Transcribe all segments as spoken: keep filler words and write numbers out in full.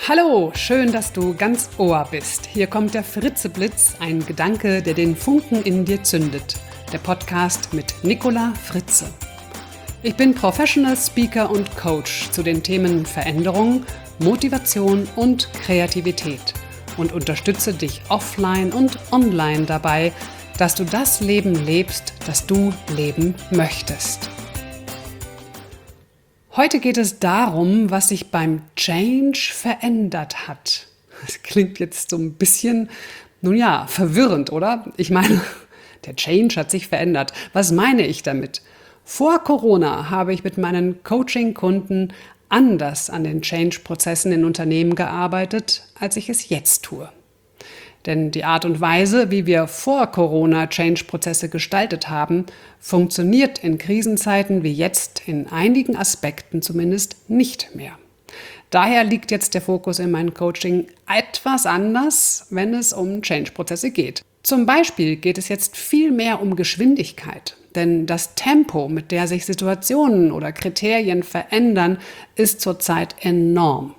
Hallo, schön, dass du ganz Ohr bist. Hier kommt der Fritzeblitz, ein Gedanke, der den Funken in dir zündet. Der Podcast mit Nicola Fritze. Ich bin Professional Speaker und Coach zu den Themen Veränderung, Motivation und Kreativität und unterstütze dich offline und online dabei, dass du das Leben lebst, das du leben möchtest. Heute geht es darum, was sich beim Change verändert hat. Das klingt jetzt so ein bisschen, nun ja, verwirrend, oder? Ich meine, der Change hat sich verändert. Was meine ich damit? Vor Corona habe ich mit meinen Coaching-Kunden anders an den Change-Prozessen in Unternehmen gearbeitet, als ich es jetzt tue. Denn die Art und Weise, wie wir vor Corona Change-Prozesse gestaltet haben, funktioniert in Krisenzeiten wie jetzt in einigen Aspekten zumindest nicht mehr. Daher liegt jetzt der Fokus in meinem Coaching etwas anders, wenn es um Change-Prozesse geht. Zum Beispiel geht es jetzt viel mehr um Geschwindigkeit, denn das Tempo, mit der sich Situationen oder Kriterien verändern, ist zurzeit enorm.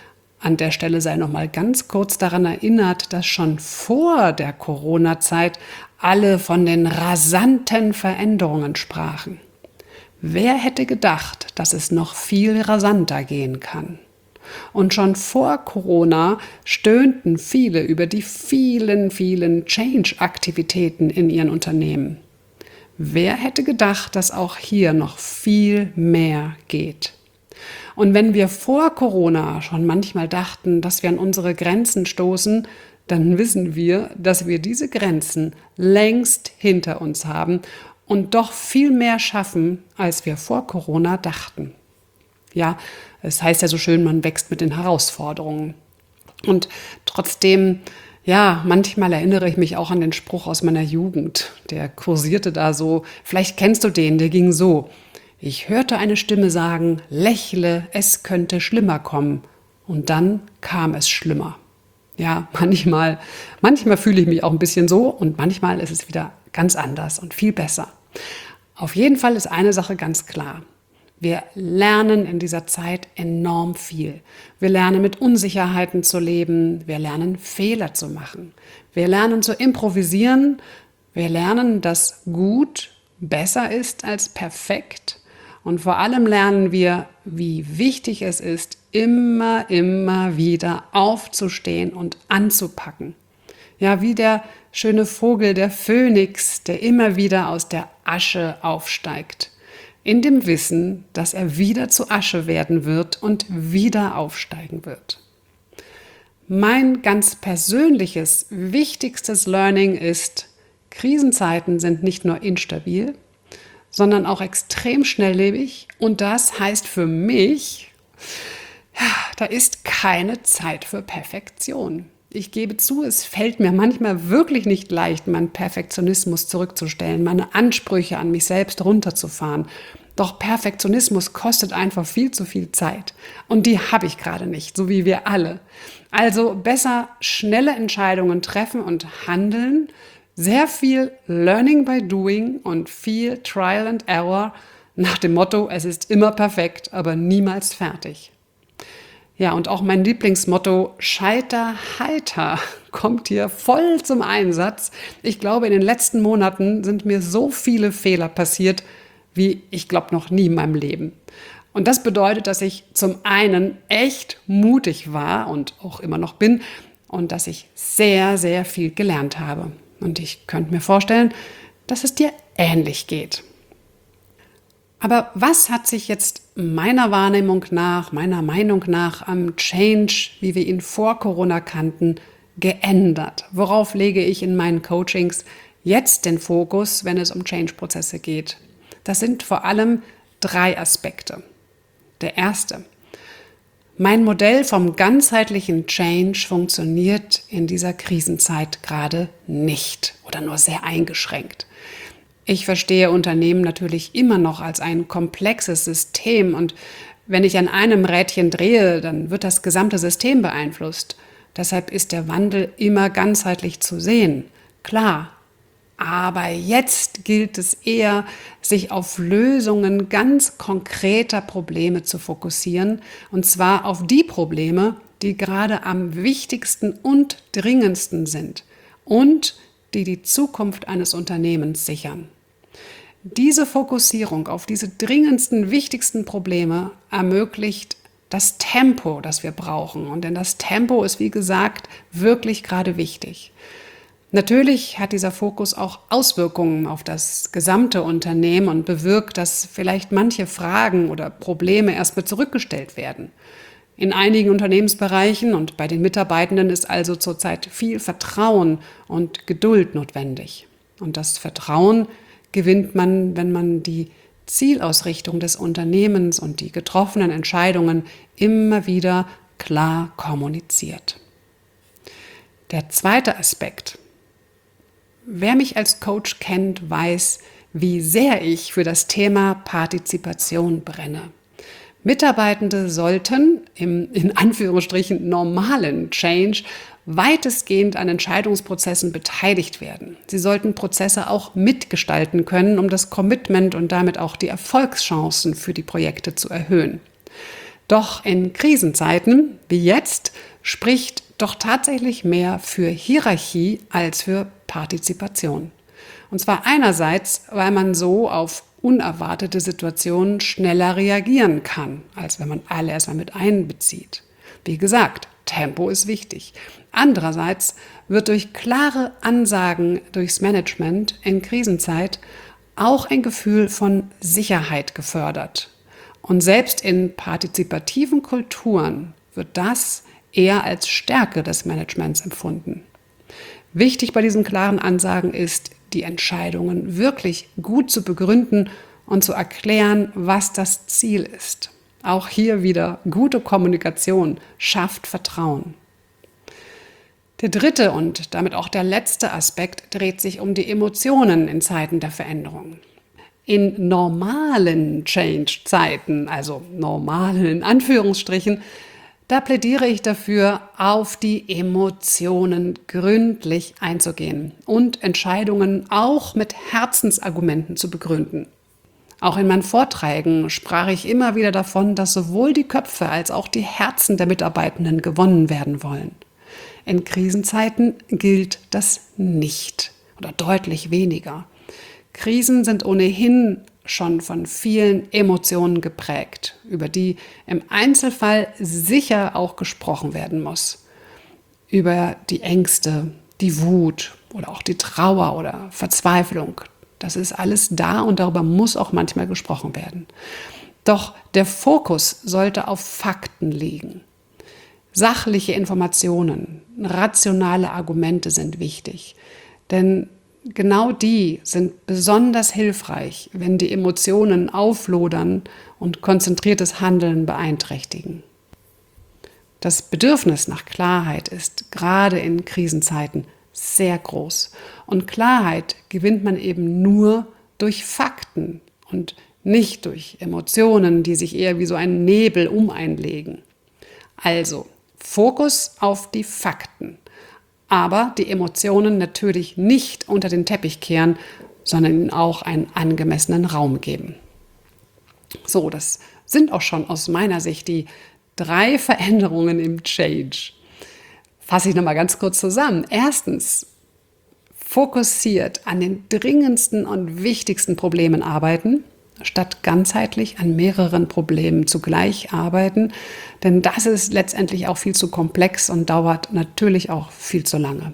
An der Stelle sei noch mal ganz kurz daran erinnert, dass schon vor der Corona-Zeit alle von den rasanten Veränderungen sprachen. Wer hätte gedacht, dass es noch viel rasanter gehen kann? Und schon vor Corona stöhnten viele über die vielen, vielen Change-Aktivitäten in ihren Unternehmen. Wer hätte gedacht, dass auch hier noch viel mehr geht? Und wenn wir vor Corona schon manchmal dachten, dass wir an unsere Grenzen stoßen, dann wissen wir, dass wir diese Grenzen längst hinter uns haben und doch viel mehr schaffen, als wir vor Corona dachten. Ja, es heißt ja so schön, man wächst mit den Herausforderungen. Und trotzdem, ja, manchmal erinnere ich mich auch an den Spruch aus meiner Jugend. Der kursierte da so, vielleicht kennst du den, der ging so: Ich hörte eine Stimme sagen, lächle, es könnte schlimmer kommen. Und dann kam es schlimmer. Ja, manchmal, manchmal fühle ich mich auch ein bisschen so und manchmal ist es wieder ganz anders und viel besser. Auf jeden Fall ist eine Sache ganz klar. Wir lernen in dieser Zeit enorm viel. Wir lernen mit Unsicherheiten zu leben. Wir lernen Fehler zu machen. Wir lernen zu improvisieren. Wir lernen, dass gut besser ist als perfekt. Und vor allem lernen wir, wie wichtig es ist, immer, immer wieder aufzustehen und anzupacken. Ja, wie der schöne Vogel, der Phönix, der immer wieder aus der Asche aufsteigt. In dem Wissen, dass er wieder zu Asche werden wird und wieder aufsteigen wird. Mein ganz persönliches, wichtigstes Learning ist, Krisenzeiten sind nicht nur instabil, sondern auch extrem schnelllebig. Und das heißt für mich, ja, da ist keine Zeit für Perfektion. Ich gebe zu, es fällt mir manchmal wirklich nicht leicht, meinen Perfektionismus zurückzustellen, meine Ansprüche an mich selbst runterzufahren. Doch Perfektionismus kostet einfach viel zu viel Zeit. Und die habe ich gerade nicht, so wie wir alle. Also besser schnelle Entscheidungen treffen und handeln, sehr viel Learning by Doing und viel Trial and Error nach dem Motto, es ist immer perfekt, aber niemals fertig. Ja, und auch mein Lieblingsmotto, Scheiter heiter, kommt hier voll zum Einsatz. Ich glaube, in den letzten Monaten sind mir so viele Fehler passiert, wie ich glaube noch nie in meinem Leben. Und das bedeutet, dass ich zum einen echt mutig war und auch immer noch bin und dass ich sehr, sehr viel gelernt habe. Und ich könnte mir vorstellen, dass es dir ähnlich geht. Aber was hat sich jetzt meiner Wahrnehmung nach, meiner Meinung nach am Change, wie wir ihn vor Corona kannten, geändert? Worauf lege ich in meinen Coachings jetzt den Fokus, wenn es um Change-Prozesse geht? Das sind vor allem drei Aspekte. Der erste: Mein Modell vom ganzheitlichen Change funktioniert in dieser Krisenzeit gerade nicht oder nur sehr eingeschränkt. Ich verstehe Unternehmen natürlich immer noch als ein komplexes System und wenn ich an einem Rädchen drehe, dann wird das gesamte System beeinflusst. Deshalb ist der Wandel immer ganzheitlich zu sehen. Klar, aber jetzt gilt es eher, sich auf Lösungen ganz konkreter Probleme zu fokussieren, und zwar auf die Probleme, die gerade am wichtigsten und dringendsten sind und die die Zukunft eines Unternehmens sichern. Diese Fokussierung auf diese dringendsten, wichtigsten Probleme ermöglicht das Tempo, das wir brauchen. Und denn das Tempo ist, wie gesagt, wirklich gerade wichtig. Natürlich hat dieser Fokus auch Auswirkungen auf das gesamte Unternehmen und bewirkt, dass vielleicht manche Fragen oder Probleme erstmal zurückgestellt werden. In einigen Unternehmensbereichen und bei den Mitarbeitenden ist also zurzeit viel Vertrauen und Geduld notwendig. Und das Vertrauen gewinnt man, wenn man die Zielausrichtung des Unternehmens und die getroffenen Entscheidungen immer wieder klar kommuniziert. Der zweite Aspekt. Wer mich als Coach kennt, weiß, wie sehr ich für das Thema Partizipation brenne. Mitarbeitende sollten im in Anführungsstrichen normalen Change weitestgehend an Entscheidungsprozessen beteiligt werden. Sie sollten Prozesse auch mitgestalten können, um das Commitment und damit auch die Erfolgschancen für die Projekte zu erhöhen. Doch in Krisenzeiten wie jetzt spricht doch tatsächlich mehr für Hierarchie als für Partizipation. Und zwar einerseits, weil man so auf unerwartete Situationen schneller reagieren kann, als wenn man alle erstmal mit einbezieht. Wie gesagt, Tempo ist wichtig. Andererseits wird durch klare Ansagen durchs Management in Krisenzeit auch ein Gefühl von Sicherheit gefördert. Und selbst in partizipativen Kulturen wird das eher als Stärke des Managements empfunden. Wichtig bei diesen klaren Ansagen ist, die Entscheidungen wirklich gut zu begründen und zu erklären, was das Ziel ist. Auch hier wieder gute Kommunikation schafft Vertrauen. Der dritte und damit auch der letzte Aspekt dreht sich um die Emotionen in Zeiten der Veränderung. In normalen Change-Zeiten, also normalen in Anführungsstrichen, da plädiere ich dafür, auf die Emotionen gründlich einzugehen und Entscheidungen auch mit Herzensargumenten zu begründen. Auch in meinen Vorträgen sprach ich immer wieder davon, dass sowohl die Köpfe als auch die Herzen der Mitarbeitenden gewonnen werden wollen. In Krisenzeiten gilt das nicht oder deutlich weniger. Krisen sind ohnehin schon von vielen Emotionen geprägt, über die im Einzelfall sicher auch gesprochen werden muss. Über die Ängste, die Wut oder auch die Trauer oder Verzweiflung. Das ist alles da und darüber muss auch manchmal gesprochen werden. Doch der Fokus sollte auf Fakten liegen. Sachliche Informationen, rationale Argumente sind wichtig, denn genau die sind besonders hilfreich, wenn die Emotionen auflodern und konzentriertes Handeln beeinträchtigen. Das Bedürfnis nach Klarheit ist gerade in Krisenzeiten sehr groß. Und Klarheit gewinnt man eben nur durch Fakten und nicht durch Emotionen, die sich eher wie so ein Nebel um einen legen. Also Fokus auf die Fakten. Aber die Emotionen natürlich nicht unter den Teppich kehren, sondern ihnen auch einen angemessenen Raum geben. So, das sind auch schon aus meiner Sicht die drei Veränderungen im Change. Fasse ich nochmal ganz kurz zusammen. Erstens, fokussiert an den dringendsten und wichtigsten Problemen arbeiten, statt ganzheitlich an mehreren Problemen zugleich arbeiten, denn das ist letztendlich auch viel zu komplex und dauert natürlich auch viel zu lange.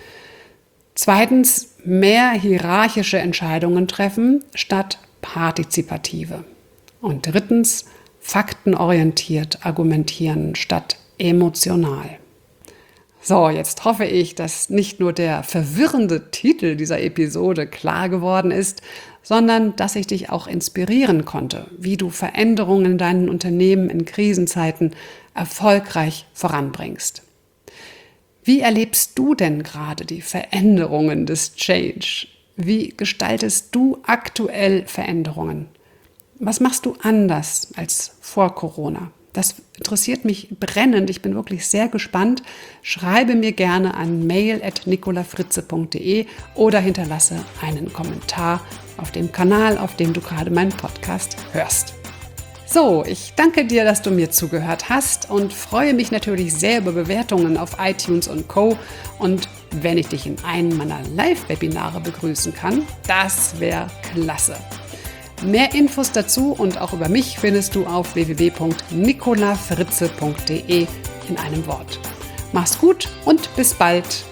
Zweitens, mehr hierarchische Entscheidungen treffen, statt partizipative. Und drittens, faktenorientiert argumentieren, statt emotional. So, jetzt hoffe ich, dass nicht nur der verwirrende Titel dieser Episode klar geworden ist, sondern dass ich dich auch inspirieren konnte, wie du Veränderungen in deinen Unternehmen in Krisenzeiten erfolgreich voranbringst. Wie erlebst du denn gerade die Veränderungen des Change? Wie gestaltest du aktuell Veränderungen? Was machst du anders als vor Corona? Das interessiert mich brennend. Ich bin wirklich sehr gespannt. Schreibe mir gerne an mail at nicolafritze punkt de oder hinterlasse einen Kommentar auf dem Kanal, auf dem du gerade meinen Podcast hörst. So, ich danke dir, dass du mir zugehört hast und freue mich natürlich sehr über Bewertungen auf iTunes und Co. Und wenn ich dich in einem meiner Live-Webinare begrüßen kann, das wäre klasse. Mehr Infos dazu und auch über mich findest du auf w w w punkt nicola fritze punkt de in einem Wort. Mach's gut und bis bald.